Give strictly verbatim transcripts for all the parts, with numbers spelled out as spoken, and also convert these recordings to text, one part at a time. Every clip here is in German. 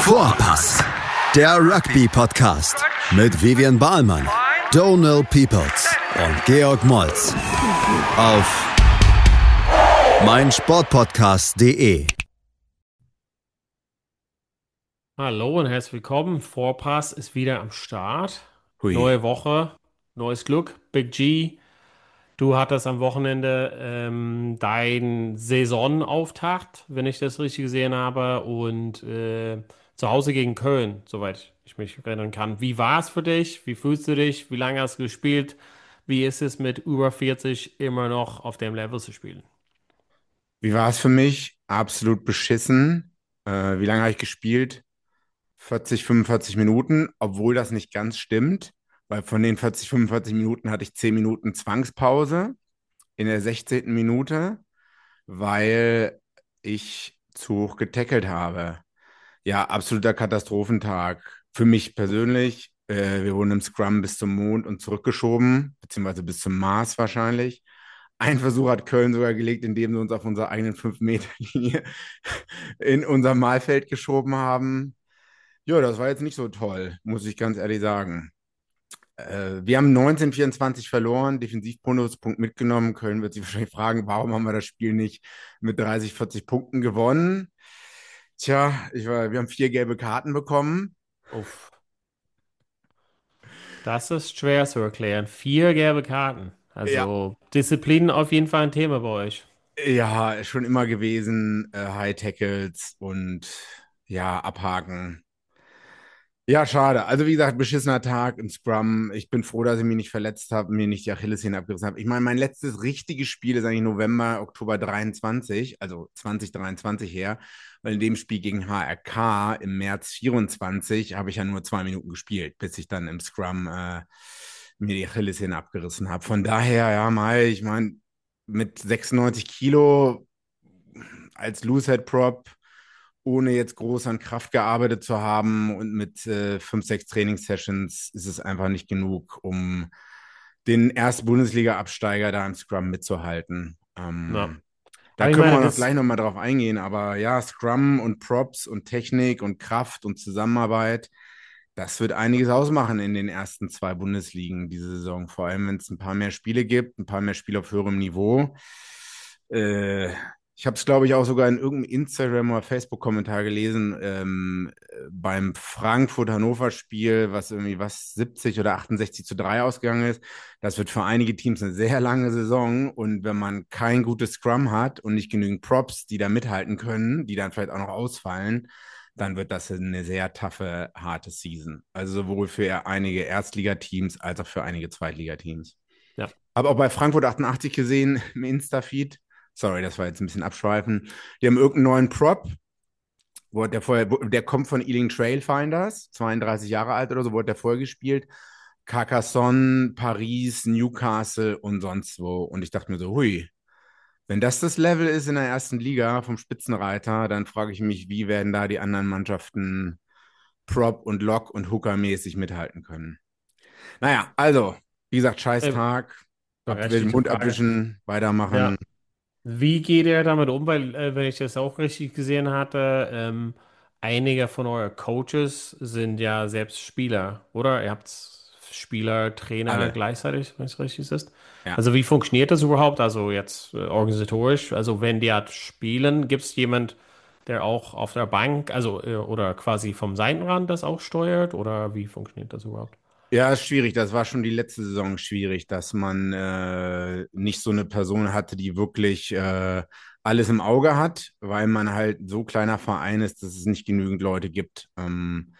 Vorpass, der Rugby-Podcast mit Vivian Bahlmann, Donald Peoples und Georg Moltz auf meinsportpodcast punkt de. Hallo und herzlich willkommen. Vorpass ist wieder am Start. Hui. Neue Woche, neues Glück. Big G, du hattest am Wochenende ähm, deinen Saisonauftakt, wenn ich das richtig gesehen habe, und äh, zu Hause gegen Köln, soweit ich mich erinnern kann. Wie war es für dich? Wie fühlst du dich? Wie lange hast du gespielt? Wie ist es mit über vierzig immer noch auf dem Level zu spielen? Wie war es für mich? Absolut beschissen. Äh, wie lange habe ich gespielt? vierzig, fünfundvierzig Minuten, obwohl das nicht ganz stimmt, weil von den vierzig, fünfundvierzig Minuten hatte ich zehn Minuten Zwangspause in der sechzehnten Minute, weil ich zu hoch getackelt habe. Ja, absoluter Katastrophentag. Für mich persönlich, äh, wir wurden im Scrum bis zum Mond und zurückgeschoben, beziehungsweise bis zum Mars wahrscheinlich. Ein Versuch hat Köln sogar gelegt, indem sie uns auf unserer eigenen fünf Meter Linie in unser Mahlfeld geschoben haben. Ja, das war jetzt nicht so toll, muss ich ganz ehrlich sagen. Äh, wir haben neunzehn vierundzwanzig verloren, Defensivbonuspunkt mitgenommen. Köln wird sich wahrscheinlich fragen, warum haben wir das Spiel nicht mit dreißig, vierzig Punkten gewonnen? Tja, ich war, wir haben vier gelbe Karten bekommen. Uff. Das ist schwer zu erklären. Vier gelbe Karten. Ja, Also Disziplin auf jeden Fall ein Thema bei euch. ja, schon immer gewesen. Äh, High Tackles und ja, abhaken. Ja, schade. Also wie gesagt, beschissener Tag im Scrum. Ich bin froh, dass ich mich nicht verletzt habe, mir nicht die Achillessehne abgerissen habe. Ich meine, mein letztes richtiges Spiel ist eigentlich November, Oktober dreiundzwanzig, also zwanzig dreiundzwanzig her, weil in dem Spiel gegen H R K im März vierundzwanzig habe ich ja nur zwei Minuten gespielt, bis ich dann im Scrum äh, mir die Achillessehne abgerissen habe. Von daher, ja, mal, ich meine, mit sechsundneunzig Kilo als Loosehead Prop, ohne jetzt groß an Kraft gearbeitet zu haben und mit äh, fünf, sechs Trainingssessions ist es einfach nicht genug, um den ersten Bundesliga-Absteiger da im Scrum mitzuhalten. Ja. Ähm, da Aber ich können wir meine, noch das, gleich nochmal drauf eingehen, aber ja, Scrum und Props und Technik und Kraft und Zusammenarbeit, das wird einiges ausmachen in den ersten zwei Bundesligen diese Saison, vor allem wenn es ein paar mehr Spiele gibt, ein paar mehr Spiele auf höherem Niveau. Äh, Ich habe es, glaube ich, auch sogar in irgendeinem Instagram- oder Facebook-Kommentar gelesen, ähm, beim Frankfurt-Hannover-Spiel, was irgendwie was siebzig oder achtundsechzig zu drei ausgegangen ist. Das wird für einige Teams eine sehr lange Saison. Und wenn man kein gutes Scrum hat und nicht genügend Props, die da mithalten können, die dann vielleicht auch noch ausfallen, dann wird das eine sehr taffe, harte Season. Also sowohl für einige Erstligateams als auch für einige Zweitligateams. ja. Habe auch bei Frankfurt achtundachtzig gesehen im Insta-Feed. Sorry, das war jetzt ein bisschen abschweifen. Die haben irgendeinen neuen Prop, wo hat der vorher, wo, der kommt von Ealing Trailfinders, zweiunddreißig Jahre alt oder so, wo hat der vorher gespielt? Carcassonne, Paris, Newcastle und sonst wo. Und ich dachte mir so, hui, wenn das das Level ist in der ersten Liga vom Spitzenreiter, dann frage ich mich, wie werden da die anderen Mannschaften Prop und Lock und Hooker-mäßig mithalten können. Naja, also, wie gesagt, scheiß Äh, Tag. Ab, Berechtigte Mund Frage. abwischen, weitermachen. Ja. Wie geht ihr damit um? Weil, äh, wenn ich das auch richtig gesehen hatte, ähm, einige von euren Coaches sind ja selbst Spieler, oder? Ihr habt Spieler, Trainer Alle. gleichzeitig, wenn es richtig ist. Ja. Also wie funktioniert das überhaupt? Also jetzt äh, organisatorisch? Also wenn die halt spielen, gibt es jemand, der auch auf der Bank, also äh, oder quasi vom Seitenrand das auch steuert? Oder wie funktioniert das überhaupt? Ja, ist schwierig. Das war schon die letzte Saison schwierig, dass man äh, nicht so eine Person hatte, die wirklich äh, alles im Auge hat, weil man halt so kleiner Verein ist, dass es nicht genügend Leute gibt. Ähm,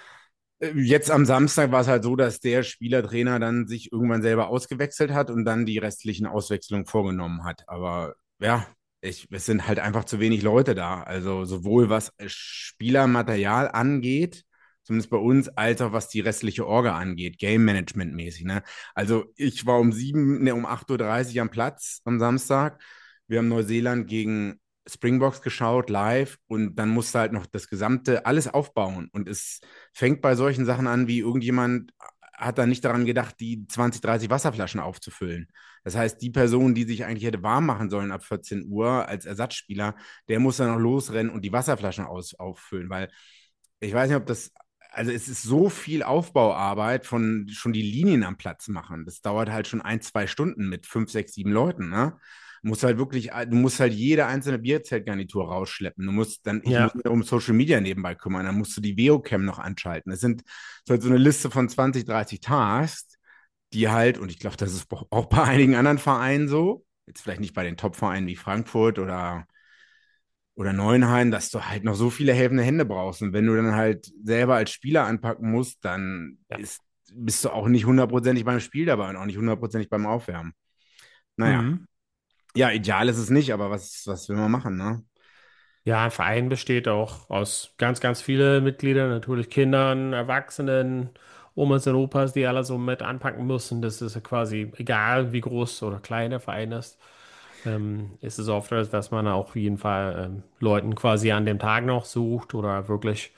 äh, jetzt am Samstag war es halt so, dass der Spielertrainer dann sich irgendwann selber ausgewechselt hat und dann die restlichen Auswechslungen vorgenommen hat. Aber ja, ich, es sind halt einfach zu wenig Leute da. Also sowohl was Spielermaterial angeht, zumindest bei uns, als auch was die restliche Orga angeht, Game Management mäßig. Ne? Also ich war um sieben, ne, um acht Uhr dreißig am Platz am Samstag. Wir haben Neuseeland gegen Springboks geschaut, live, und dann musste halt noch das gesamte alles aufbauen. Und es fängt bei solchen Sachen an, wie irgendjemand hat da nicht daran gedacht, die zwanzig, dreißig Wasserflaschen aufzufüllen. Das heißt, die Person, die sich eigentlich hätte warm machen sollen ab vierzehn Uhr als Ersatzspieler, der muss dann noch losrennen und die Wasserflaschen aus, auffüllen, weil ich weiß nicht, ob das, also es ist so viel Aufbauarbeit von schon die Linien am Platz machen. Das dauert halt schon ein, zwei Stunden mit fünf, sechs, sieben Leuten, ne? Du musst halt wirklich, du musst halt jede einzelne Bierzeltgarnitur rausschleppen. Du musst dann, ich muss Ja. mich um Social Media nebenbei kümmern, dann musst du die Veocam noch anschalten. Das sind so halt so eine Liste von zwanzig, dreißig Tasks, die halt, und ich glaube, das ist auch bei einigen anderen Vereinen so, jetzt vielleicht nicht bei den Top-Vereinen wie Frankfurt oder oder Neuenheim, dass du halt noch so viele helfende Hände brauchst. Und wenn du dann halt selber als Spieler anpacken musst, dann Ja. ist, bist du auch nicht hundertprozentig beim Spiel dabei und auch nicht hundertprozentig beim Aufwärmen. Naja, Mhm. ja, ideal ist es nicht, aber was, was will man machen, ne? Ja, ein Verein besteht auch aus ganz, ganz vielen Mitgliedern, natürlich Kindern, Erwachsenen, Omas und Opas, die alle so mit anpacken müssen. Das ist ja quasi egal, wie groß oder klein der Verein ist. Ähm, ist es oft, dass man auch auf jeden Fall ähm, Leuten quasi an dem Tag noch sucht oder wirklich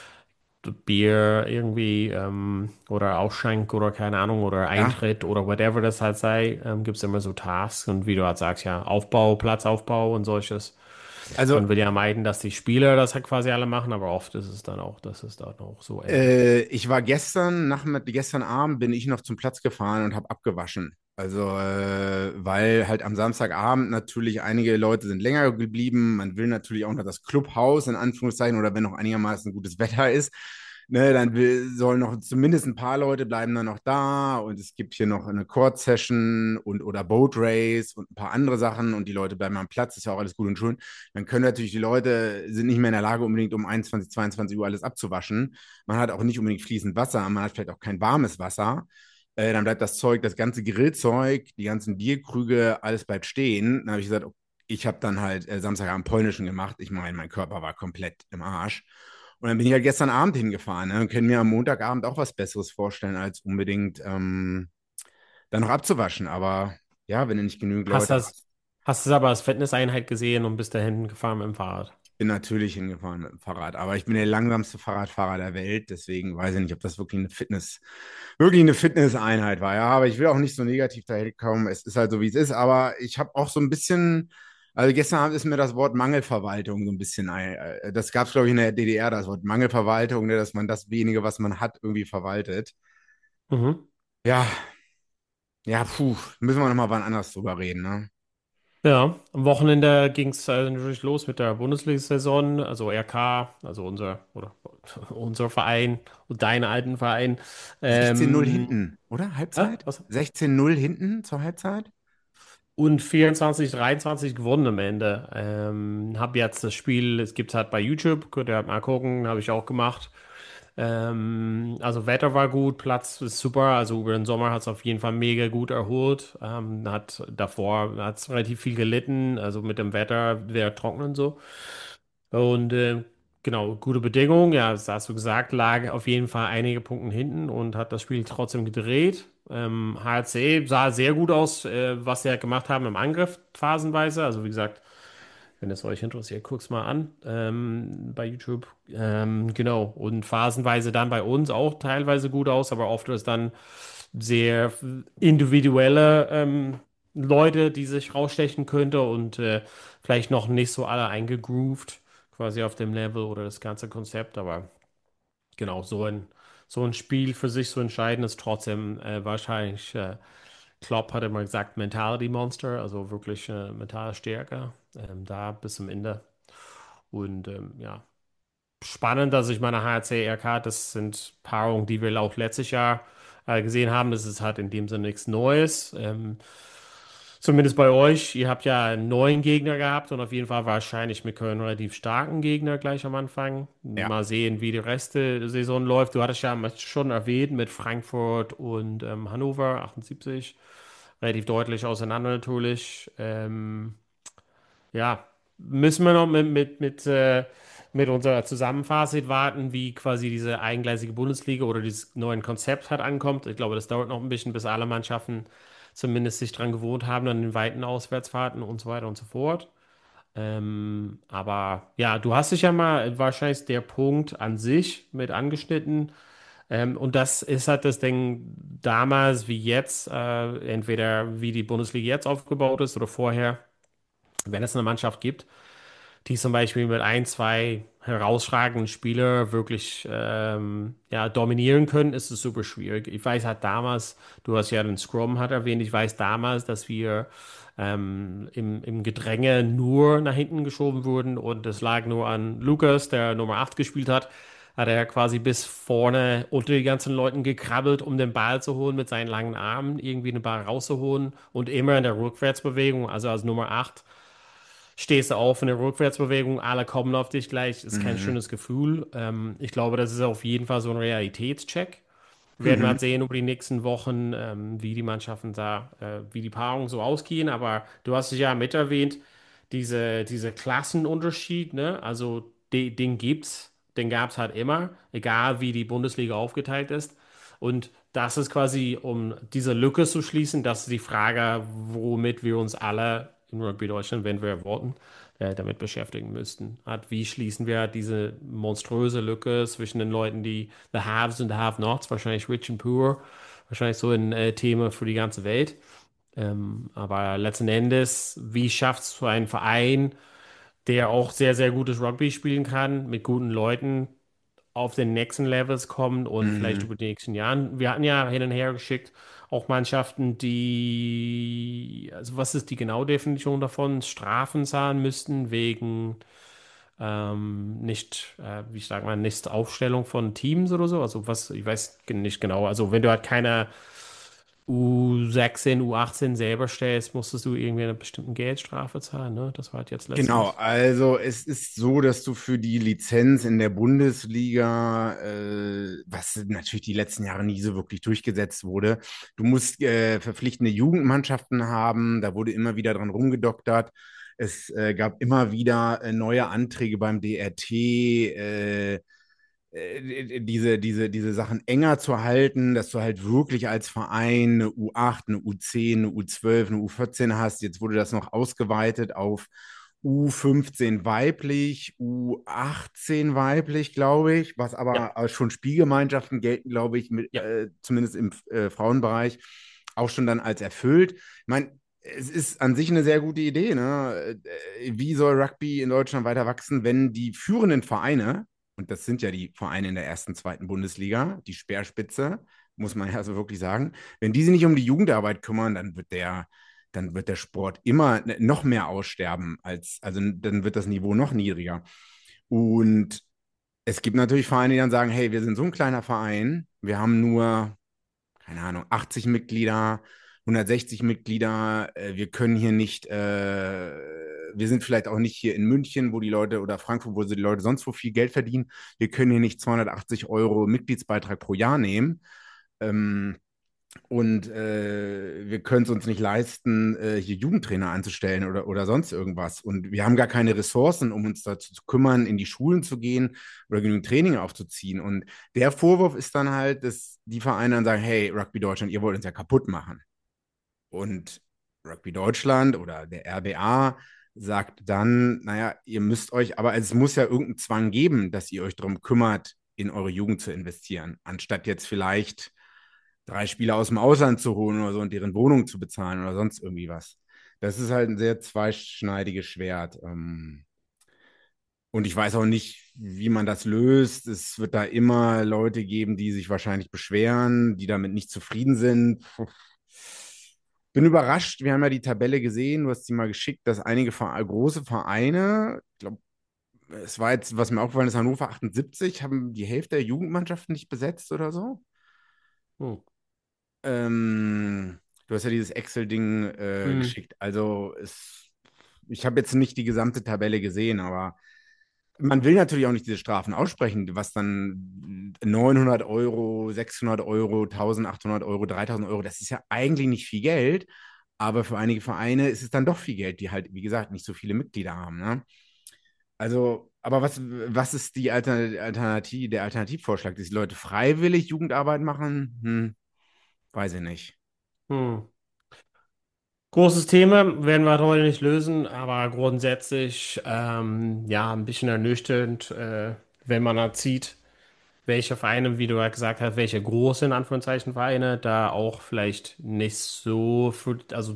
Bier irgendwie ähm, oder Ausschank oder keine Ahnung oder Ja, Eintritt oder whatever das halt sei, ähm, gibt es immer so Tasks und wie du halt sagst, ja, Aufbau, Platzaufbau und solches. also Man will ja meiden, dass die Spieler das halt quasi alle machen, aber oft ist es dann auch, dass es dann auch so endet. äh, ich war gestern, Nachmittag, gestern Abend bin ich noch zum Platz gefahren und habe abgewaschen. Also, äh, weil halt am Samstagabend natürlich einige Leute sind länger geblieben. Man will natürlich auch noch das Clubhaus in Anführungszeichen oder wenn noch einigermaßen gutes Wetter ist, ne, dann will, sollen noch zumindest ein paar Leute bleiben dann noch da und es gibt hier noch eine Court Session und oder Boat Race und ein paar andere Sachen und die Leute bleiben am Platz, ist ja auch alles gut und schön. Dann können natürlich die Leute sind nicht mehr in der Lage unbedingt um einundzwanzig, zweiundzwanzig Uhr alles abzuwaschen. Man hat auch nicht unbedingt fließend Wasser, man hat vielleicht auch kein warmes Wasser. Äh, dann bleibt das Zeug, das ganze Grillzeug, die ganzen Bierkrüge, alles bleibt stehen. Dann habe ich gesagt, okay, ich habe dann halt äh, Samstagabend Polnischen gemacht. Ich meine, mein Körper war komplett im Arsch. Und dann bin ich halt gestern Abend hingefahren, ne, und kann mir am Montagabend auch was Besseres vorstellen, als unbedingt ähm, dann noch abzuwaschen. Aber ja, wenn du nicht genügend Hast Leute das, hast, hast es aber als Fitnesseinheit gesehen und bist dahin gefahren mit dem Fahrrad. bin natürlich hingefahren mit dem Fahrrad. Aber ich bin der langsamste Fahrradfahrer der Welt, deswegen weiß ich nicht, ob das wirklich eine Fitness, wirklich eine Fitnesseinheit war. Ja, aber ich will auch nicht so negativ daher kommen. Es ist halt so, wie es ist. Aber ich habe auch so ein bisschen, also gestern Abend ist mir das Wort Mangelverwaltung so ein bisschen, äh, das gab es, glaube ich, in der D D R, das Wort Mangelverwaltung, ne, dass man das wenige, was man hat, irgendwie verwaltet. Mhm. Ja, ja, puh, müssen wir nochmal wann anders drüber reden, ne? Ja, am Wochenende ging es äh, natürlich los mit der Bundesliga-Saison, also R K, also unser oder unser Verein und dein alten Verein. sechzehn null Ähm, hinten, oder? hä? Halbzeit? Was? sechzehn null hinten zur Halbzeit? Und vierundzwanzig, dreiundzwanzig gewonnen am Ende. Ähm, hab jetzt das Spiel, es gibt halt bei YouTube, könnt ihr halt mal gucken, habe ich auch gemacht. Ähm, also Wetter war gut, Platz ist super, also über den Sommer hat es auf jeden Fall mega gut erholt. Ähm, hat davor hat es relativ viel gelitten, also mit dem Wetter, wäre trocken und so. Und äh, genau, gute Bedingungen, ja, das hast du gesagt, lag auf jeden Fall einige Punkte hinten und hat das Spiel trotzdem gedreht. Ähm, H C sah sehr gut aus, äh, was sie halt gemacht haben im Angriff phasenweise. Also wie gesagt, wenn es euch interessiert, guckt's mal an ähm, bei YouTube. Ähm, genau. Und phasenweise dann bei uns auch teilweise gut aus, aber oft ist dann sehr individuelle ähm, Leute, die sich rausstechen könnte und äh, vielleicht noch nicht so alle eingegroovt, quasi auf dem Level oder das ganze Konzept. Aber genau, so ein, so ein Spiel für sich zu entscheiden, ist trotzdem äh, wahrscheinlich. Äh, Klopp hat immer gesagt, Mentality Monster, also wirklich äh, mentale Stärke, ähm, da bis zum Ende. Und ähm, ja, spannend, dass ich meine H R C R K, das sind Paarungen, die wir auch letztes Jahr äh, gesehen haben. Das ist halt in dem Sinne nichts Neues. Ähm, zumindest bei euch. Ihr habt ja einen neuen Gegner gehabt und auf jeden Fall wahrscheinlich mit Köln einen relativ starken Gegner gleich am Anfang. Ja. Mal sehen, wie die Reste der Saison läuft. Du hattest ja schon erwähnt mit Frankfurt und ähm, Hannover achtundsiebzig. Relativ deutlich auseinander natürlich. Ähm, ja, müssen wir noch mit, mit, mit, äh, mit unserer Zusammenfazit warten, wie quasi diese eingleisige Bundesliga oder dieses neue Konzept halt ankommt. Ich glaube, das dauert noch ein bisschen, bis alle Mannschaften zumindest sich dran gewohnt haben, an den weiten Auswärtsfahrten und so weiter und so fort. Ähm, aber ja, du hast dich ja mal wahrscheinlich der Punkt an sich mit angeschnitten. Ähm, und das ist halt das Ding damals wie jetzt, äh, entweder wie die Bundesliga jetzt aufgebaut ist oder vorher, wenn es eine Mannschaft gibt, die zum Beispiel mit ein, zwei herausragenden Spieler wirklich ähm, ja, dominieren können, ist es super schwierig. Ich weiß halt damals, du hast ja den Scrum hat erwähnt, ich weiß damals, dass wir ähm, im, im Gedränge nur nach hinten geschoben wurden und es lag nur an Lukas, der Nummer acht gespielt hat. Hat er quasi bis vorne unter die ganzen Leuten gekrabbelt, um den Ball zu holen mit seinen langen Armen, irgendwie den Ball rauszuholen und immer in der Rückwärtsbewegung, also als Nummer acht stehst du auf in der Rückwärtsbewegung, alle kommen auf dich gleich, ist kein Mhm. schönes Gefühl. Ähm, ich glaube, das ist auf jeden Fall so ein Realitätscheck. Werden wir Mhm. halt sehen über die nächsten Wochen, ähm, wie die Mannschaften da, äh, wie die Paarungen so ausgehen. Aber du hast es ja mit erwähnt, diese, diese Klassenunterschied, ne? Also de, den gibt's, den gab es halt immer, egal wie die Bundesliga aufgeteilt ist. Und das ist quasi, um diese Lücke zu schließen, das ist die Frage, womit wir uns alle in Rugby Deutschland, wenn wir wollten, äh, damit beschäftigen müssten. Hat, wie schließen wir diese monströse Lücke zwischen den Leuten, die The Haves und The Have-Nots, wahrscheinlich Rich and Poor, wahrscheinlich so ein äh, Thema für die ganze Welt. Ähm, aber letzten Endes, wie schafft es so ein Verein, der auch sehr, sehr gutes Rugby spielen kann, mit guten Leuten auf den nächsten Levels kommen und vielleicht Mhm. über die nächsten Jahren. Wir hatten ja hin und her geschickt auch Mannschaften, die, also was ist die genaue Definition davon, Strafen zahlen müssten wegen ähm, nicht, äh, wie sagt man, nicht Aufstellung von Teams oder so. Also was, ich weiß nicht genau. Also wenn du halt keine U sechzehn, U achtzehn selber stellst, musstest du irgendwie eine bestimmte Geldstrafe zahlen, ne? Das war halt jetzt Genau, letztens. also es ist so, dass du für die Lizenz in der Bundesliga, äh, was natürlich die letzten Jahre nie so wirklich durchgesetzt wurde, du musst äh, verpflichtende Jugendmannschaften haben, da wurde immer wieder dran rumgedoktert. Es äh, gab immer wieder äh, neue Anträge beim D R T, äh, äh, diese, diese, diese Sachen enger zu halten, dass du halt wirklich als Verein eine U acht, eine U zehn, eine U zwölf, eine U vierzehn hast. Jetzt wurde das noch ausgeweitet auf U fünfzehn weiblich, U achtzehn weiblich, glaube ich, was Ja, aber schon Spielgemeinschaften gelten, glaube ich, mit, ja. äh, zumindest im äh, Frauenbereich, auch schon dann als erfüllt. Ich meine, es ist an sich eine sehr gute Idee. Ne? Äh, Wie soll Rugby in Deutschland weiter wachsen, wenn die führenden Vereine, und das sind ja die Vereine in der ersten, zweiten Bundesliga, die Speerspitze, muss man ja so wirklich sagen, wenn die sich nicht um die Jugendarbeit kümmern, dann wird der, dann wird der Sport immer noch mehr aussterben, als, also dann wird das Niveau noch niedriger. Und es gibt natürlich Vereine, die dann sagen, hey, wir sind so ein kleiner Verein, wir haben nur, keine Ahnung, achtzig Mitglieder, hundertsechzig Mitglieder, äh, wir können hier nicht, äh, wir sind vielleicht auch nicht hier in München, wo die Leute, oder Frankfurt, wo die Leute sonst wo viel Geld verdienen, wir können hier nicht zweihundertachtzig Euro Mitgliedsbeitrag pro Jahr nehmen. Ähm, und äh, wir können es uns nicht leisten, äh, hier Jugendtrainer anzustellen oder, oder sonst irgendwas. Und wir haben gar keine Ressourcen, um uns dazu zu kümmern, in die Schulen zu gehen oder genügend Training aufzuziehen. Und der Vorwurf ist dann halt, dass die Vereine dann sagen, hey, Rugby Deutschland, ihr wollt uns ja kaputt machen. Und Rugby Deutschland oder der R B A sagt dann, naja, ihr müsst euch, aber es muss ja irgendeinen Zwang geben, dass ihr euch darum kümmert, in eure Jugend zu investieren, anstatt jetzt vielleicht drei Spieler aus dem Ausland zu holen oder so und deren Wohnung zu bezahlen oder sonst irgendwie was. Das ist halt ein sehr zweischneidiges Schwert. Ähm, und ich weiß auch nicht, wie man das löst. Es wird da immer Leute geben, die sich wahrscheinlich beschweren, die damit nicht zufrieden sind. Bin überrascht. Wir haben ja die Tabelle gesehen. Du hast sie mal geschickt, dass einige Vere große Vereine, ich glaube, es war jetzt, was mir aufgefallen ist, Hannover achtundsiebzig, haben die Hälfte der Jugendmannschaften nicht besetzt oder so. Hm. Ähm, du hast ja dieses Excel-Ding äh, Hm. geschickt. Also es, ich habe jetzt nicht die gesamte Tabelle gesehen, aber man will natürlich auch nicht diese Strafen aussprechen, was dann neunhundert Euro, sechshundert Euro, eintausendachthundert Euro, dreitausend Euro, das ist ja eigentlich nicht viel Geld, aber für einige Vereine ist es dann doch viel Geld, die halt, wie gesagt, nicht so viele Mitglieder haben. Ne? Also, aber was, was ist die Altern- Alternative, der Alternativvorschlag, dass die Leute freiwillig Jugendarbeit machen? Hm, weiß ich nicht. Hm. Großes Thema, werden wir heute nicht lösen, aber grundsätzlich ähm, ja ein bisschen ernüchternd, äh, wenn man halt sieht, welche Vereine, wie du ja gesagt hast, welche großen in Anführungszeichen Vereine da auch vielleicht nicht so für, also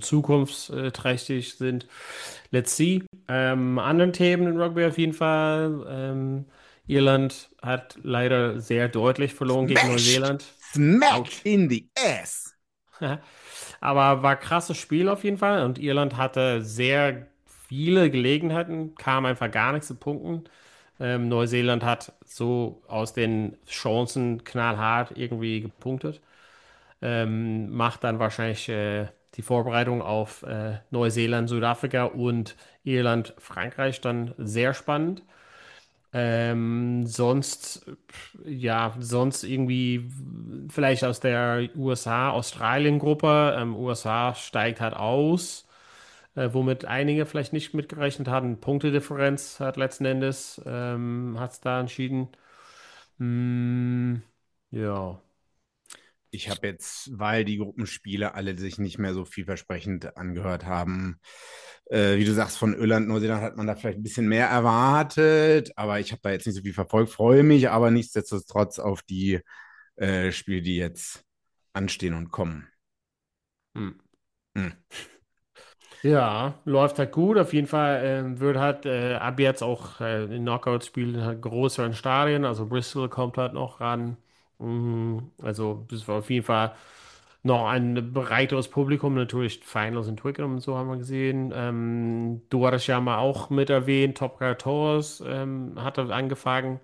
zukunftsträchtig sind. Let's see. Ähm, anderen Themen in Rugby auf jeden Fall. Ähm, Irland hat leider sehr deutlich verloren gegen Smashed! Neuseeland. Smack Autsch. in the ass! Aber war krasses Spiel auf jeden Fall und Irland hatte sehr viele Gelegenheiten, kam einfach gar nichts zu punkten. Ähm, Neuseeland hat so aus den Chancen knallhart irgendwie gepunktet. Ähm, macht dann wahrscheinlich äh, die Vorbereitung auf äh, Neuseeland, Südafrika und Irland, Frankreich dann sehr spannend. Ähm, sonst, ja, sonst irgendwie vielleicht aus der U S A-Australien-Gruppe. Ähm, U S A steigt halt aus, äh, womit einige vielleicht nicht mitgerechnet hatten. Punktedifferenz hat letzten Endes, ähm, hat es da entschieden. Mm, ja. Ich habe jetzt, weil die Gruppenspiele alle sich nicht mehr so vielversprechend angehört haben, äh, wie du sagst, von Irland, Neuseeland hat man da vielleicht ein bisschen mehr erwartet, aber ich habe da jetzt nicht so viel verfolgt, freue mich aber nichtsdestotrotz auf die äh, Spiele, die jetzt anstehen und kommen. Hm. Hm. Ja, läuft halt gut. Auf jeden Fall ähm, wird halt äh, ab jetzt auch äh, in Knockout-Spielen halt größer in Stadien. Also Bristol kommt halt noch ran. Mhm. Also das war auf jeden Fall noch ein breiteres Publikum. Natürlich Finals in Twickenham und so haben wir gesehen. Ähm, du hattest ja mal auch mit erwähnt, Top Towers ähm, hat er angefangen.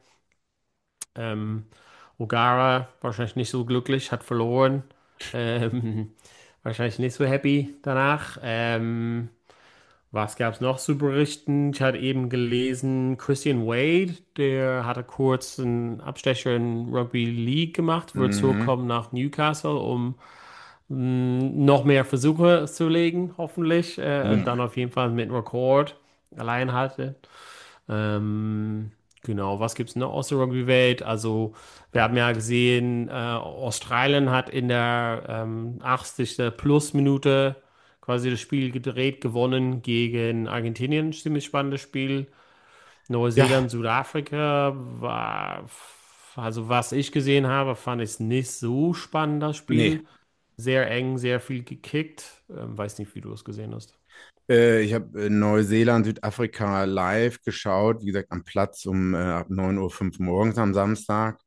Ähm, O'Gara wahrscheinlich nicht so glücklich, hat verloren. Ähm, wahrscheinlich nicht so happy danach. Ähm, was gab es noch zu berichten? Ich hatte eben gelesen, Christian Wade, der hatte kurz einen Abstecher in Rugby League gemacht, wird Mhm. zurückkommen nach Newcastle, um mh, noch mehr Versuche zu legen, hoffentlich. Äh, und Boom. dann auf jeden Fall mit Rekord allein halten. Ähm, genau, was gibt es noch aus der Rugby-Welt? Also, wir haben ja gesehen, äh, Australien hat in der ähm, achtzigsten Plus-Minute quasi das Spiel gedreht, gewonnen gegen Argentinien. Ziemlich spannendes Spiel. Ja, Neuseeland, Südafrika war, also was ich gesehen habe, fand ich es nicht so spannend, das nee. Spiel. Sehr eng, sehr viel gekickt. Ähm, weiß nicht, wie du es gesehen hast. Äh, ich habe äh, Neuseeland, Südafrika live geschaut, wie gesagt, am Platz um äh, ab neun Uhr fünf morgens am Samstag.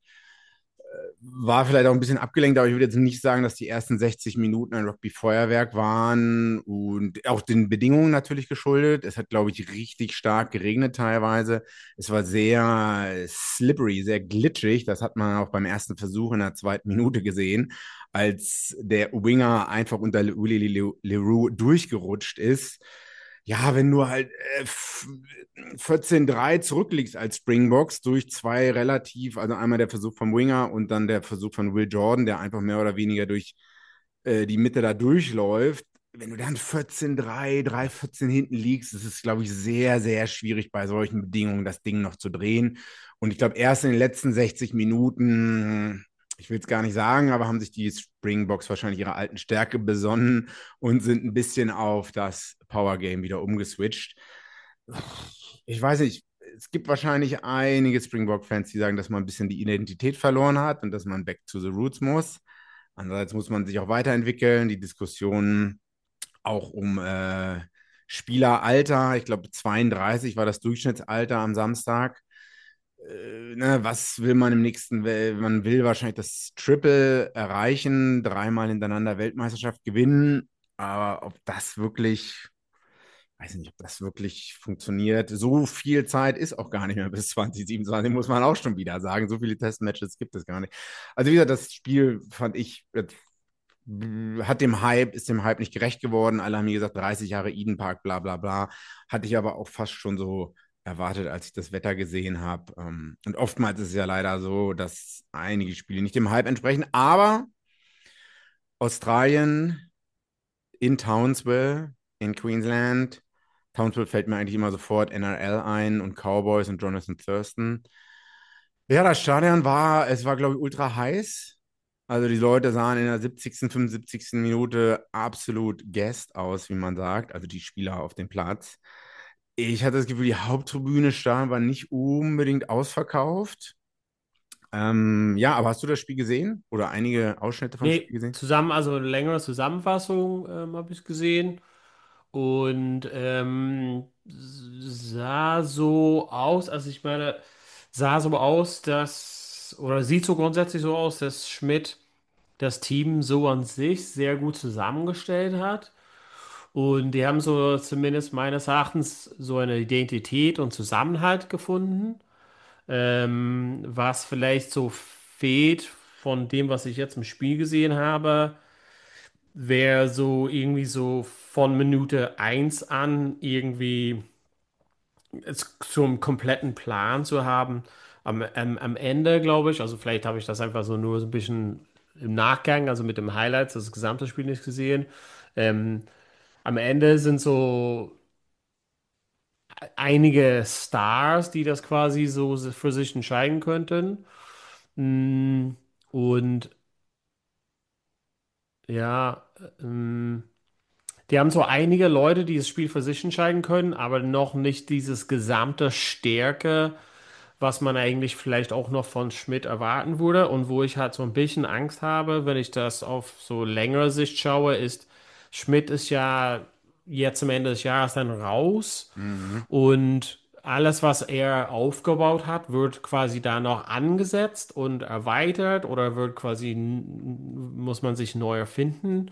War vielleicht auch ein bisschen abgelenkt, aber ich würde jetzt nicht sagen, dass die ersten sechzig Minuten ein Rugby-Feuerwerk waren und auch den Bedingungen natürlich geschuldet. Es hat, glaube ich, richtig stark geregnet teilweise. Es war sehr slippery, sehr glitschig. Das hat man auch beim ersten Versuch in der zweiten Minute gesehen, als der Winger einfach unter Willy Leroux durchgerutscht ist. Ja, wenn du halt äh, vierzehn drei zurückliegst als Springboks durch zwei relativ, also einmal der Versuch vom Winger und dann der Versuch von Will Jordan, der einfach mehr oder weniger durch äh, die Mitte da durchläuft. Wenn du dann vierzehn drei, drei vierzehn hinten liegst, ist es, glaube ich, sehr, sehr schwierig bei solchen Bedingungen das Ding noch zu drehen. Und ich glaube, erst in den letzten sechzig Minuten, ich will es gar nicht sagen, aber haben sich die Springboks wahrscheinlich ihrer alten Stärke besonnen und sind ein bisschen auf das Power Game wieder umgeswitcht. Ich weiß nicht, es gibt wahrscheinlich einige Springbok-Fans, die sagen, dass man ein bisschen die Identität verloren hat und dass man back to the roots muss. Andererseits muss man sich auch weiterentwickeln. Die Diskussionen auch um äh, Spieleralter, ich glaube zweiunddreißig war das Durchschnittsalter am Samstag. Äh, ne, was will man im nächsten? Man will wahrscheinlich das Triple erreichen, dreimal hintereinander Weltmeisterschaft gewinnen. Aber ob das wirklich, weiß nicht, ob das wirklich funktioniert. So viel Zeit ist auch gar nicht mehr bis zwanzig siebenundzwanzig, muss man auch schon wieder sagen. So viele Testmatches gibt es gar nicht. Also wie gesagt, das Spiel fand ich, hat dem Hype, ist dem Hype nicht gerecht geworden. Alle haben mir gesagt, dreißig Jahre Eden Park, bla bla bla. Hatte ich aber auch fast schon so erwartet, als ich das Wetter gesehen habe. Und oftmals ist es ja leider so, dass einige Spiele nicht dem Hype entsprechen. Aber Australien in Townsville, in Queensland, Townsville fällt mir eigentlich immer sofort N R L ein und Cowboys und Jonathan Thurston. Ja, das Stadion war, es war, glaube ich, ultra heiß. Also die Leute sahen in der siebzigsten., fünfundsiebzigsten Minute absolut gassed aus, wie man sagt. Also die Spieler auf dem Platz. Ich hatte das Gefühl, die Haupttribüne Stadion war nicht unbedingt ausverkauft. Ähm, ja, aber hast du das Spiel gesehen? Oder einige Ausschnitte vom Spiel Nee, gesehen? zusammen, also eine längere Zusammenfassung ähm, habe ich gesehen. Und ähm, sah so aus, also ich meine, sah so aus, dass, oder sieht so grundsätzlich so aus, dass Schmidt das Team so an sich sehr gut zusammengestellt hat. Und die haben so zumindest meines Erachtens so eine Identität und Zusammenhalt gefunden, ähm, was vielleicht so fehlt von dem, was ich jetzt im Spiel gesehen habe, wäre so irgendwie so von Minute eins an irgendwie es zum kompletten Plan zu haben. Am, am, am Ende, glaube ich, also vielleicht habe ich das einfach so nur so ein bisschen im Nachgang, also mit dem Highlights, das gesamte Spiel nicht gesehen. Ähm, Am Ende sind so einige Stars, die das quasi so für sich entscheiden könnten. Mm, Und ja, ähm, die haben so einige Leute, die das Spiel für sich entscheiden können, aber noch nicht dieses gesamte Stärke, was man eigentlich vielleicht auch noch von Schmidt erwarten würde. Und wo ich halt so ein bisschen Angst habe, wenn ich das auf so längere Sicht schaue, ist, Schmidt ist ja jetzt am Ende des Jahres dann raus. Mhm. Und alles, was er aufgebaut hat, wird quasi da noch angesetzt und erweitert oder wird quasi, n- muss man sich neu erfinden.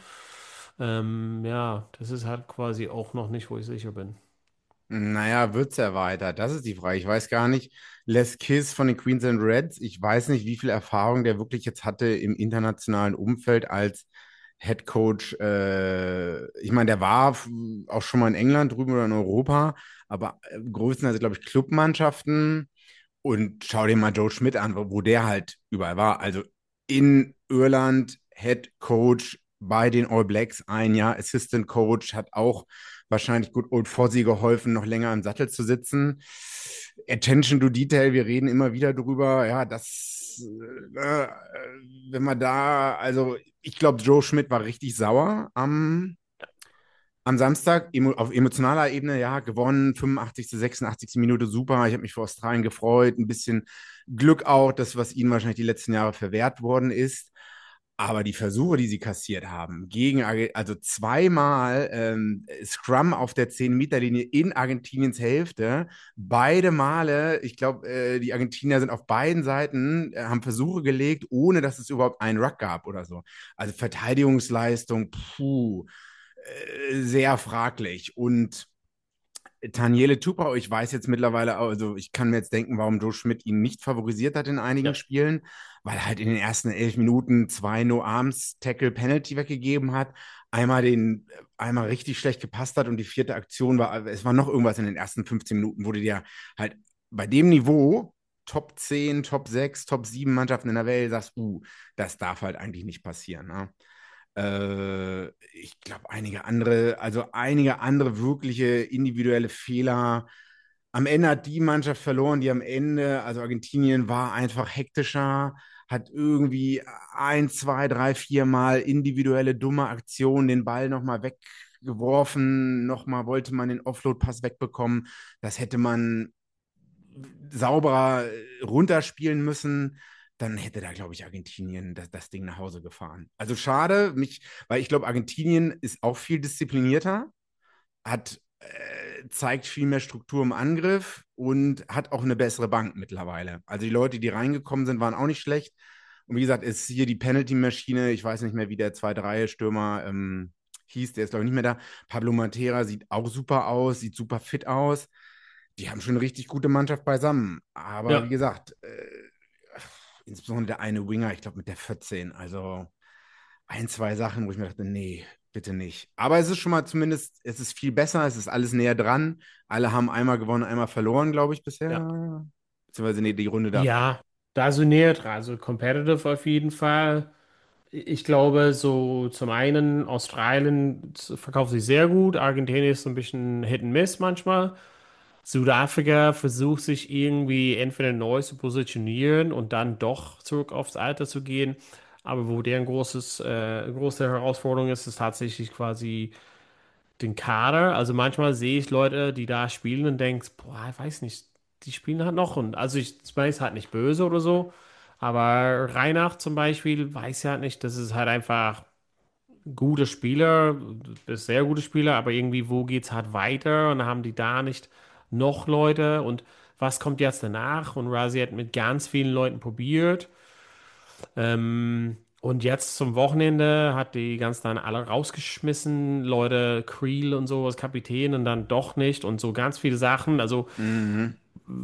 Ähm, ja, das ist halt quasi auch noch nicht, wo ich sicher bin. Naja, wird's erweitert? Das ist die Frage. Ich weiß gar nicht. Les Kiss von den Queens and Reds, ich weiß nicht, wie viel Erfahrung der wirklich jetzt hatte im internationalen Umfeld als Head Coach. Äh, ich meine, der war f- auch schon mal in England drüben oder in Europa, aber äh, größtenteils, glaube ich, Clubmannschaften. Und schau dir mal Joe Schmidt an, wo, wo der halt überall war. Also in Irland Head Coach bei den All Blacks ein Jahr, Assistant Coach, hat auch wahrscheinlich gut Old Fozzie geholfen, noch länger im Sattel zu sitzen. Attention to Detail, wir reden immer wieder drüber. Ja, das, äh, wenn man da, also ich glaube, Joe Schmidt war richtig sauer am am Samstag emo auf emotionaler Ebene, ja, gewonnen, fünfundachtzigste., sechsundachtzigste. Minute, super. Ich habe mich für Australien gefreut. Ein bisschen Glück auch, das, was ihnen wahrscheinlich die letzten Jahre verwehrt worden ist. Aber die Versuche, die sie kassiert haben, gegen, Arge- also zweimal ähm, Scrum auf der zehn-Meter-Linie in Argentiniens Hälfte, beide Male, ich glaube, äh, die Argentinier sind auf beiden Seiten, äh, haben Versuche gelegt, ohne dass es überhaupt einen Ruck gab oder so. Also Verteidigungsleistung, puh, äh, sehr fraglich. Und Daniele Tupou, ich weiß jetzt mittlerweile, also ich kann mir jetzt denken, warum Joe Schmidt ihn nicht favorisiert hat in einigen Ja, Spielen, weil er halt in den ersten elf Minuten zwei No-Arms-Tackle-Penalty weggegeben hat, einmal den, einmal richtig schlecht gepasst hat und die vierte Aktion war, es war noch irgendwas in den ersten fünfzehn Minuten, wurde dir halt bei dem Niveau Top zehn, Top sechs, Top sieben Mannschaften in der Welt, sagst, uh, das darf halt eigentlich nicht passieren. Ne? Äh, ich glaube, einige andere, also einige andere wirkliche individuelle Fehler. Am Ende hat die Mannschaft verloren, die am Ende, also Argentinien war einfach hektischer, hat irgendwie ein, zwei, drei, vier Mal individuelle dumme Aktionen, den Ball nochmal weggeworfen, nochmal wollte man den Offload-Pass wegbekommen. Das hätte man sauberer runterspielen müssen, dann hätte da, glaube ich, Argentinien das, das Ding nach Hause gefahren. Also schade, mich, weil ich glaube, Argentinien ist auch viel disziplinierter, hat, äh, zeigt viel mehr Struktur im Angriff und hat auch eine bessere Bank mittlerweile. Also die Leute, die reingekommen sind, waren auch nicht schlecht. Und wie gesagt, ist hier die Penalty-Maschine, ich weiß nicht mehr, wie der zweite Reihe-Stürmer ähm, hieß, der ist, glaube ich, nicht mehr da. Pablo Matera sieht auch super aus, sieht super fit aus. Die haben schon eine richtig gute Mannschaft beisammen. Aber wie ja, gesagt, äh, insbesondere der eine Winger, ich glaube mit der vierzehn, also ein, zwei Sachen, wo ich mir dachte, nee, bitte nicht. Aber es ist schon mal zumindest, es ist viel besser, es ist alles näher dran. Alle haben einmal gewonnen, einmal verloren, glaube ich, ja. bisher. Beziehungsweise, nee, die Runde davor. Ja, da so näher dran, also competitive auf jeden Fall. Ich glaube, so zum einen, Australien verkauft sich sehr gut, Argentinien ist so ein bisschen Hit and Miss manchmal. Südafrika versucht sich irgendwie entweder neu zu positionieren und dann doch zurück aufs Alter zu gehen. Aber wo deren großes, äh, große Herausforderung ist, ist tatsächlich quasi den Kader. Also manchmal sehe ich Leute, die da spielen und denkst, boah, ich weiß nicht, die spielen halt noch. Und also ich meine es halt nicht böse oder so, aber Reinach zum Beispiel weiß ja halt nicht, das ist halt einfach gute Spieler, ist sehr gute Spieler, aber irgendwie, wo geht's halt weiter? Und dann haben die da nicht noch Leute und was kommt jetzt danach? Und Rassi hat mit ganz vielen Leuten probiert. Ähm, und jetzt zum Wochenende hat die ganz dann alle rausgeschmissen, Leute, Creel und so als Kapitän und dann doch nicht und so ganz viele Sachen. Also Mhm.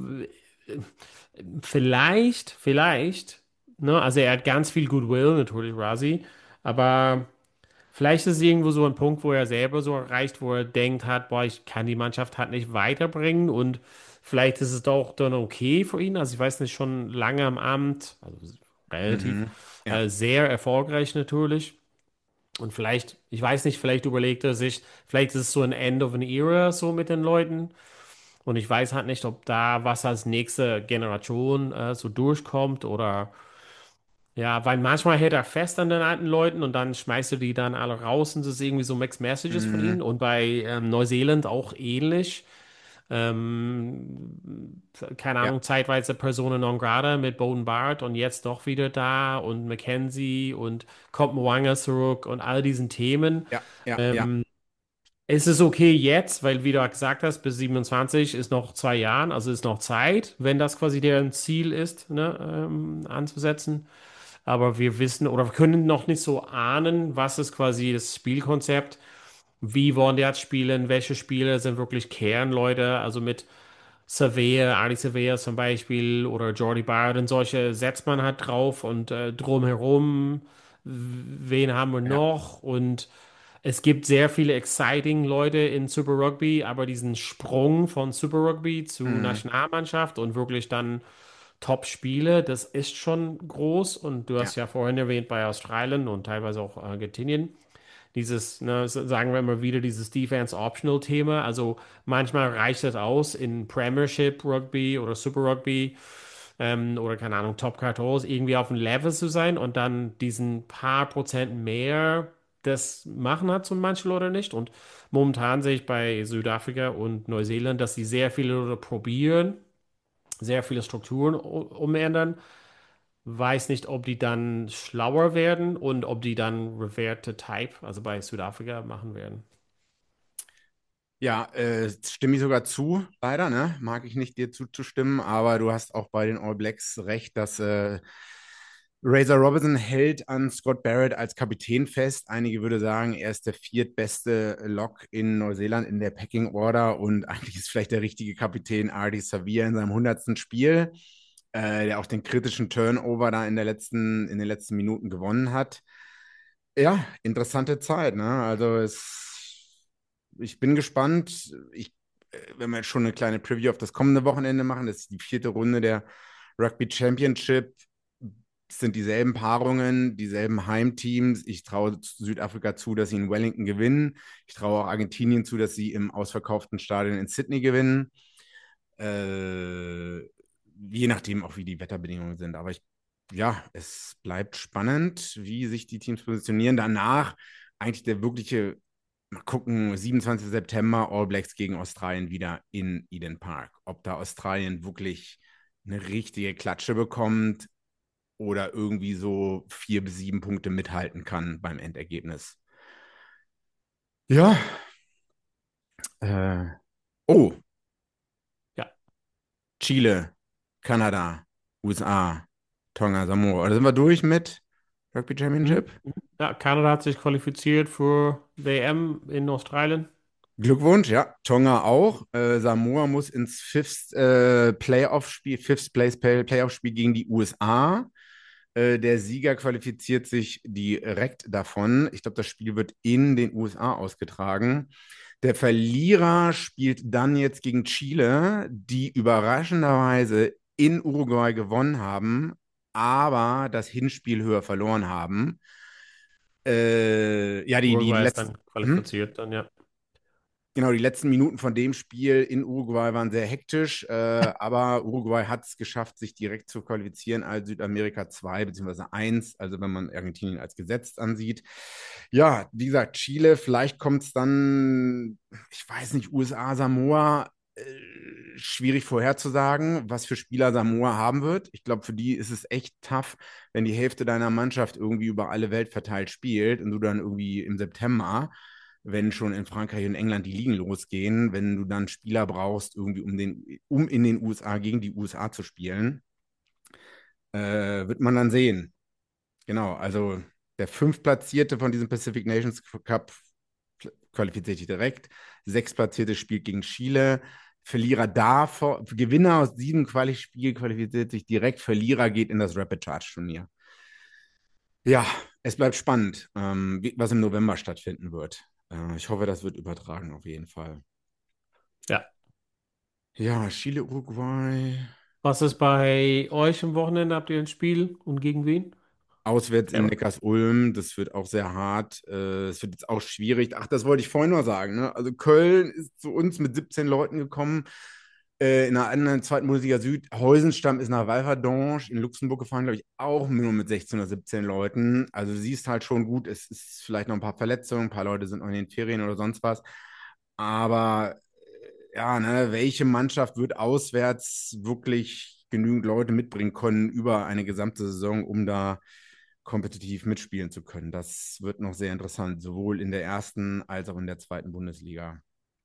vielleicht, vielleicht, ne, also er hat ganz viel Goodwill, natürlich, Rassi, aber vielleicht ist es irgendwo so ein Punkt, wo er selber so erreicht, wo er denkt hat, boah, ich kann die Mannschaft halt nicht weiterbringen und vielleicht ist es doch dann okay für ihn. Also ich weiß nicht, schon lange am Amt, also relativ Mhm. Ja. äh, sehr erfolgreich natürlich. Und vielleicht, ich weiß nicht, vielleicht überlegt er sich, vielleicht ist es so ein End of an Era so mit den Leuten. Und ich weiß halt nicht, ob da was als nächste Generation äh, so durchkommt oder ja, weil manchmal hält er fest an den alten Leuten und dann schmeißt er die dann alle raus und das ist irgendwie so Mixed Messages von ihnen. Mhm. Und bei ähm, Neuseeland auch ähnlich. Ähm, keine Ja. Ahnung, zeitweise Persona non grata mit Bowden Barrett und jetzt doch wieder da und Mackenzie und kommt Mwanga zurück und all diesen Themen. Ja. Ja. Ja. Ähm, es ist okay jetzt, weil wie du gesagt hast, bis siebenundzwanzig ist noch zwei Jahren, also ist noch Zeit, wenn das quasi deren Ziel ist, ne, ähm, anzusetzen. Aber wir wissen oder wir können noch nicht so ahnen, was ist quasi das Spielkonzept, wie wollen die jetzt spielen, welche Spieler sind wirklich Kernleute, also mit Savea, Ali Savea zum Beispiel oder Jordi Barrett und solche setzt man halt drauf und äh, drumherum, wen haben wir Ja. noch und es gibt sehr viele exciting Leute in Super Rugby, aber diesen Sprung von Super Rugby zu Mhm. Nationalmannschaft und wirklich dann Top-Spiele, das ist schon groß. Und du Ja. hast ja vorhin erwähnt bei Australien und teilweise auch Argentinien. Dieses, ne, sagen wir immer wieder, dieses Defense-Optional-Thema. Also manchmal reicht es aus in Premiership Rugby oder Super Rugby ähm, oder keine Ahnung, Top vierzehn irgendwie auf dem Level zu sein und dann diesen paar Prozent mehr das machen hat so manche Leute nicht. Und momentan sehe ich bei Südafrika und Neuseeland, dass sie sehr viele Leute probieren, sehr viele Strukturen u- umändern. Weiß nicht, ob die dann schlauer werden und ob die dann Revert Type, also bei Südafrika, machen werden. Ja, äh, stimme ich sogar zu, leider, ne? Mag ich nicht, dir zuzustimmen, aber du hast auch bei den All Blacks recht, dass äh, Razor Robertson hält an Scott Barrett als Kapitän fest. Einige würde sagen, er ist der viertbeste Lock in Neuseeland in der Pecking Order und eigentlich ist vielleicht der richtige Kapitän Ardie Savea in seinem hundertsten Spiel, äh, der auch den kritischen Turnover da in der letzten, in den letzten Minuten gewonnen hat. Ja, interessante Zeit, ne? Also es, ich bin gespannt. Ich, äh, wenn wir jetzt schon eine kleine Preview auf das kommende Wochenende machen, das ist die vierte Runde der Rugby Championship. Es sind dieselben Paarungen, dieselben Heimteams. Ich traue Südafrika zu, dass sie in Wellington gewinnen. Ich traue auch Argentinien zu, dass sie im ausverkauften Stadion in Sydney gewinnen. Äh, Je nachdem auch, wie die Wetterbedingungen sind. Aber ich, ja, es bleibt spannend, wie sich die Teams positionieren. Danach eigentlich der wirkliche, mal gucken, siebenundzwanzigsten September, All Blacks gegen Australien wieder in Eden Park. Ob da Australien wirklich eine richtige Klatsche bekommt oder irgendwie so vier bis sieben Punkte mithalten kann beim Endergebnis. Ja, äh, oh, Ja. Chile, Kanada, U S A, Tonga, Samoa. Da sind wir durch mit Rugby Mhm. Championship. Mhm. Ja, Kanada hat sich qualifiziert für W M in Australien. Glückwunsch, ja. Tonga auch. Äh, Samoa muss ins Fifth äh, Playoff-Spiel, Fifth Place Play Playoff-Spiel gegen die U S A. Äh, der Sieger qualifiziert sich direkt davon. Ich glaube, das Spiel wird in den U S A ausgetragen. Der Verlierer spielt dann jetzt gegen Chile, die überraschenderweise in Uruguay gewonnen haben, aber das Hinspiel höher verloren haben. Äh, ja, die, die Uruguay ist letzten. dann Hm? qualifiziert, dann ja. Genau, die letzten Minuten von dem Spiel in Uruguay waren sehr hektisch, äh, aber Uruguay hat es geschafft, sich direkt zu qualifizieren als Südamerika zwei beziehungsweise eins, also wenn man Argentinien als gesetzt ansieht. Ja, wie gesagt, Chile, vielleicht kommt es dann, ich weiß nicht, U S A, Samoa, äh, schwierig vorherzusagen, was für Spieler Samoa haben wird. Ich glaube, für die ist es echt tough, wenn die Hälfte deiner Mannschaft irgendwie über alle Welt verteilt spielt und du dann irgendwie im September wenn schon in Frankreich und England die Ligen losgehen, wenn du dann Spieler brauchst, irgendwie um, den, um in den U S A gegen die U S A zu spielen, äh, wird man dann sehen. Genau, also der Fünftplatzierte von diesem Pacific Nations Cup qualifiziert sich direkt. Sechstplatzierte spielt gegen Chile. Verlierer da, vor, Gewinner aus diesem Quali-Spiel qualifiziert sich direkt. Verlierer geht in das Rapid Charge Turnier. Ja, es bleibt spannend, ähm, wie, was im November stattfinden wird. Äh, ich hoffe, das wird übertragen auf jeden Fall. Ja. Ja, Chile, Uruguay. Was ist bei euch am Wochenende? Habt ihr ein Spiel und gegen wen? Auswärts in Ja. Neckarsulm, das wird auch sehr hart. Äh, Es wird jetzt auch schwierig. Ach, das wollte ich vorhin nur sagen. Ne? Also Köln ist zu uns mit siebzehn Leuten gekommen. Äh, in der anderen zweiten Bundesliga Süd. Heusenstamm ist nach Valverdonge in Luxemburg gefahren, glaube ich, auch nur mit sechzehn oder siebzehn Leuten. Also du siehst halt schon gut, es ist vielleicht noch ein paar Verletzungen, ein paar Leute sind noch in den Ferien oder sonst was. Aber äh, ja, ne, welche Mannschaft wird auswärts wirklich genügend Leute mitbringen können über eine gesamte Saison, um da kompetitiv mitspielen zu können? Das wird noch sehr interessant, sowohl in der ersten als auch in der zweiten Bundesliga.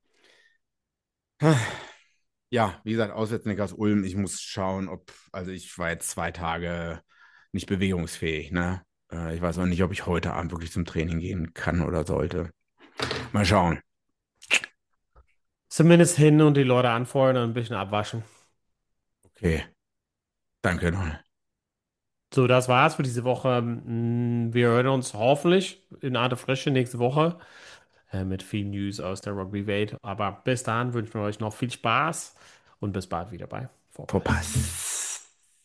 Ja, wie gesagt, auswärts Neckarsulm, ich muss schauen, ob, also ich war jetzt zwei Tage nicht bewegungsfähig, ne? Äh, Ich weiß auch nicht, ob ich heute Abend wirklich zum Training gehen kann oder sollte. Mal schauen. Zumindest hin und die Leute anfeuern und ein bisschen abwaschen. Okay, danke noch. So, das war's für diese Woche. Mm, Wir hören uns hoffentlich in Arte Frische nächste Woche äh, mit viel News aus der Rugby-Welt. Aber bis dahin wünschen wir euch noch viel Spaß und bis bald wieder bei Vorpass. Vorpass.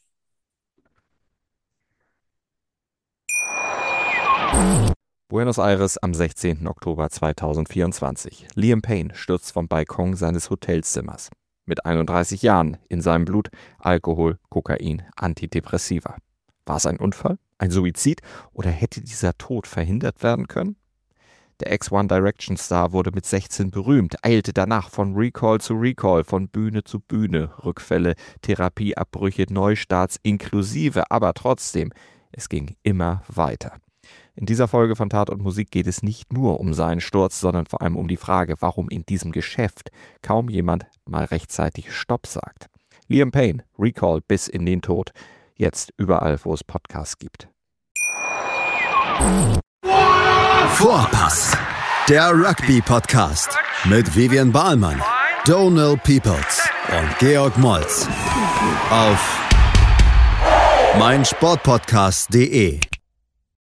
Buenos Aires am sechzehnten Oktober zweitausendvierundzwanzig. Liam Payne stürzt vom Balkon seines Hotelzimmers. Mit einunddreißig Jahren, in seinem Blut Alkohol, Kokain, Antidepressiva. War es ein Unfall, ein Suizid oder hätte dieser Tod verhindert werden können? Der Ex-One Direction Star wurde mit sechzehn berühmt, eilte danach von Recall zu Recall, von Bühne zu Bühne, Rückfälle, Therapieabbrüche, Neustarts inklusive, aber trotzdem, es ging immer weiter. In dieser Folge von Tat und Musik geht es nicht nur um seinen Sturz, sondern vor allem um die Frage, warum in diesem Geschäft kaum jemand mal rechtzeitig Stopp sagt. Liam Payne, Recall bis in den Tod. Jetzt überall, wo es Podcasts gibt. Vorpass, der Rugby-Podcast mit Vivian Bahlmann, Donald Peoples und Georg Moltz auf meinsportpodcast punkt de.